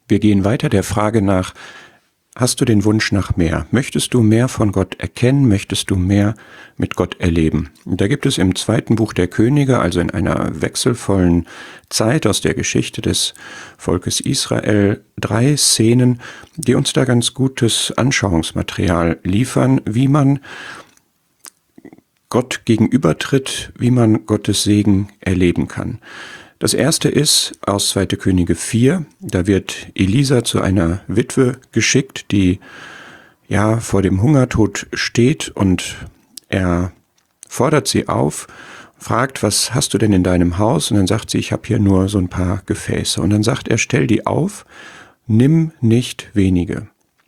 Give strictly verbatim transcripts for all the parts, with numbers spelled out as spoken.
Wir gehen weiter der Frage nach, hast du den Wunsch nach mehr? Möchtest du mehr von Gott erkennen? Möchtest du mehr mit Gott erleben? Und da gibt es im zweiten Buch der Könige, also in einer wechselvollen Zeit aus der Geschichte des Volkes Israel, drei Szenen, die uns da ganz gutes Anschauungsmaterial liefern, wie man Gott gegenübertritt, wie man Gottes Segen erleben kann. Das erste ist aus zweite Könige vier, da wird Elisa zu einer Witwe geschickt, die ja vor dem Hungertod steht, und er fordert sie auf, fragt, was hast du denn in deinem Haus? Und dann sagt sie, ich habe hier nur so ein paar Gefäße. Und dann sagt er, stell die auf, nimm nicht wenige.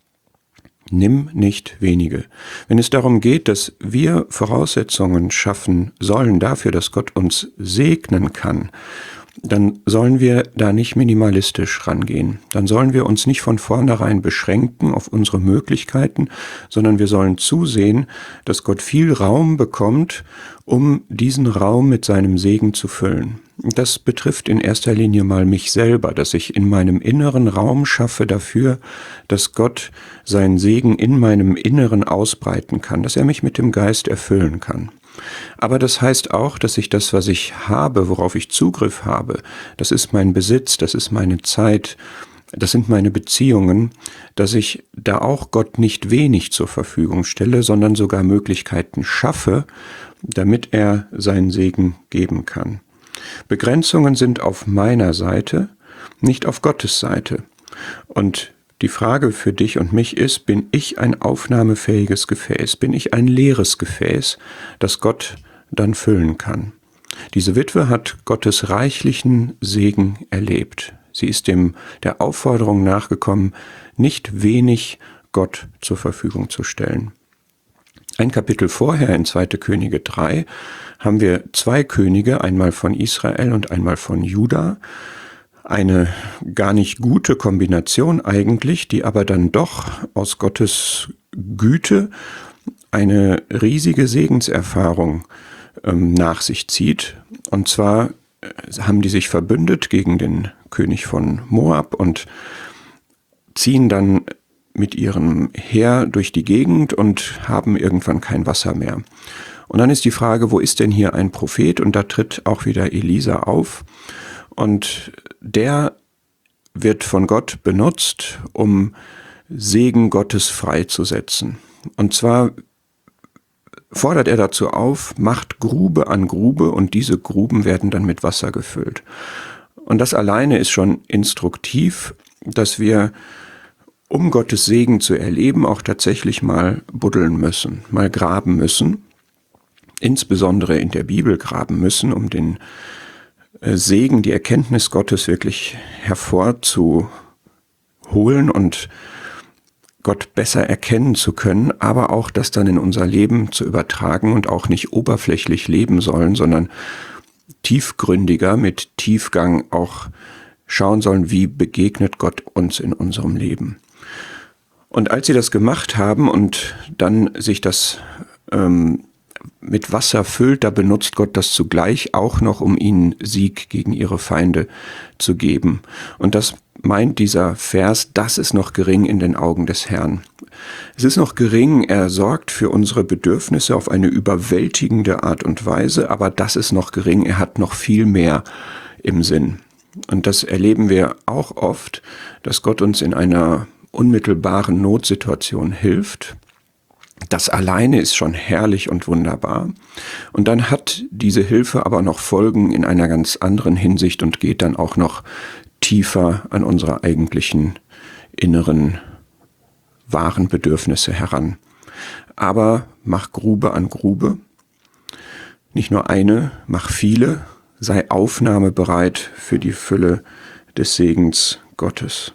Nimm nicht wenige. Wenn es darum geht, dass wir Voraussetzungen schaffen sollen dafür, dass Gott uns segnen kann, dann sollen wir da nicht minimalistisch rangehen. Dann sollen wir uns nicht von vornherein beschränken auf unsere Möglichkeiten, sondern wir sollen zusehen, dass Gott viel Raum bekommt, um diesen Raum mit seinem Segen zu füllen. Das betrifft in erster Linie mal mich selber, dass ich in meinem inneren Raum schaffe dafür, dass Gott seinen Segen in meinem Inneren ausbreiten kann, dass er mich mit dem Geist erfüllen kann. Aber das heißt auch, dass ich das, was ich habe, worauf ich Zugriff habe, das ist mein Besitz, das ist meine Zeit, das sind meine Beziehungen, dass ich da auch Gott nicht wenig zur Verfügung stelle, sondern sogar Möglichkeiten schaffe, damit er seinen Segen geben kann. Begrenzungen sind auf meiner Seite, nicht auf Gottes Seite. Und die Frage für dich und mich ist, bin ich ein aufnahmefähiges Gefäß? Bin ich ein leeres Gefäß, das Gott dann füllen kann? Diese Witwe hat Gottes reichlichen Segen erlebt. Sie ist dem der Aufforderung nachgekommen, nicht wenig Gott zur Verfügung zu stellen. Ein Kapitel vorher, in zweite Könige drei, haben wir zwei Könige, einmal von Israel und einmal von Juda. Eine gar nicht gute Kombination eigentlich, die aber dann doch aus Gottes Güte eine riesige Segenserfahrung ähm, nach sich zieht. Und zwar haben die sich verbündet gegen den König von Moab und ziehen dann mit ihrem Heer durch die Gegend und haben irgendwann kein Wasser mehr. Und dann ist die Frage, wo ist denn hier ein Prophet? Und da tritt auch wieder Elisa auf. Und der wird von Gott benutzt, um Segen Gottes freizusetzen. Und zwar fordert er dazu auf, macht Grube an Grube, und diese Gruben werden dann mit Wasser gefüllt. Und das alleine ist schon instruktiv, dass wir, um Gottes Segen zu erleben, auch tatsächlich mal buddeln müssen, mal graben müssen, insbesondere in der Bibel graben müssen, um den Segen, die Erkenntnis Gottes wirklich hervorzuholen und Gott besser erkennen zu können, aber auch das dann in unser Leben zu übertragen und auch nicht oberflächlich leben sollen, sondern tiefgründiger, mit Tiefgang auch schauen sollen, wie begegnet Gott uns in unserem Leben. Und als sie das gemacht haben und dann sich das ähm, mit Wasser füllt, da benutzt Gott das zugleich auch noch, um ihnen Sieg gegen ihre Feinde zu geben. Und das meint dieser Vers, das ist noch gering in den Augen des Herrn. Es ist noch gering, er sorgt für unsere Bedürfnisse auf eine überwältigende Art und Weise, aber das ist noch gering, er hat noch viel mehr im Sinn. Und das erleben wir auch oft, dass Gott uns in einer unmittelbaren Notsituation hilft. Das alleine ist schon herrlich und wunderbar. Und dann hat diese Hilfe aber noch Folgen in einer ganz anderen Hinsicht und geht dann auch noch tiefer an unsere eigentlichen inneren, wahren Bedürfnisse heran. Aber mach Grube an Grube. Nicht nur eine, mach viele. Sei aufnahmebereit für die Fülle des Segens Gottes.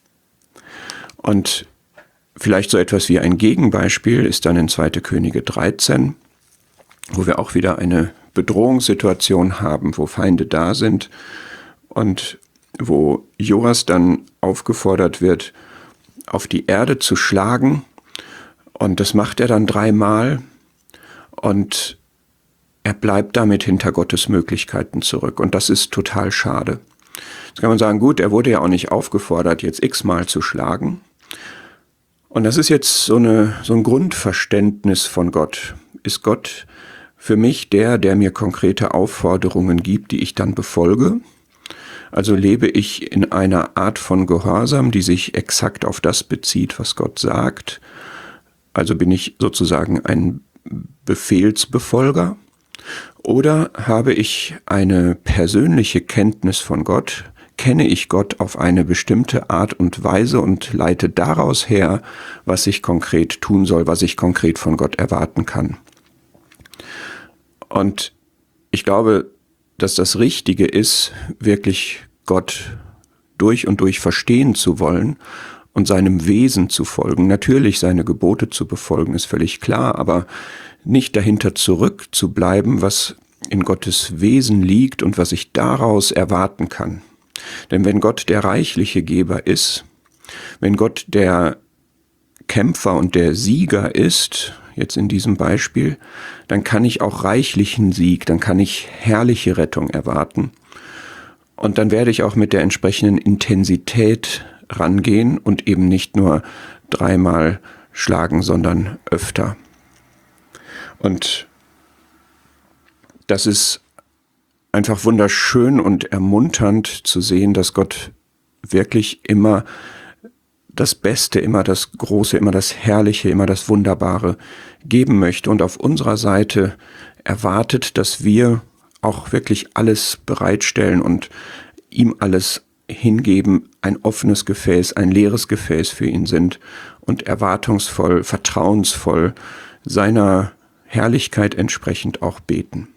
Und vielleicht so etwas wie ein Gegenbeispiel ist dann in zweite Könige dreizehn, wo wir auch wieder eine Bedrohungssituation haben, wo Feinde da sind und wo Joas dann aufgefordert wird, auf die Erde zu schlagen. Und das macht er dann dreimal und er bleibt damit hinter Gottes Möglichkeiten zurück. Und das ist total schade. Jetzt kann man sagen, gut, er wurde ja auch nicht aufgefordert, jetzt x-mal zu schlagen. Und das ist jetzt so, eine, so ein Grundverständnis von Gott. Ist Gott für mich der, der mir konkrete Aufforderungen gibt, die ich dann befolge? Also lebe ich in einer Art von Gehorsam, die sich exakt auf das bezieht, was Gott sagt? Also bin ich sozusagen ein Befehlsbefolger? Oder habe ich eine persönliche Kenntnis von Gott? Kenne ich Gott auf eine bestimmte Art und Weise und leite daraus her, was ich konkret tun soll, was ich konkret von Gott erwarten kann? Und ich glaube, dass das Richtige ist, wirklich Gott durch und durch verstehen zu wollen und seinem Wesen zu folgen. Natürlich seine Gebote zu befolgen, ist völlig klar, aber nicht dahinter zurückzubleiben, was in Gottes Wesen liegt und was ich daraus erwarten kann. Denn wenn Gott der reichliche Geber ist, wenn Gott der Kämpfer und der Sieger ist, jetzt in diesem Beispiel, dann kann ich auch reichlichen Sieg, dann kann ich herrliche Rettung erwarten. Und dann werde ich auch mit der entsprechenden Intensität rangehen und eben nicht nur dreimal schlagen, sondern öfter. Und das ist einfach wunderschön und ermunternd zu sehen, dass Gott wirklich immer das Beste, immer das Große, immer das Herrliche, immer das Wunderbare geben möchte und auf unserer Seite erwartet, dass wir auch wirklich alles bereitstellen und ihm alles hingeben, ein offenes Gefäß, ein leeres Gefäß für ihn sind und erwartungsvoll, vertrauensvoll seiner Herrlichkeit entsprechend auch beten.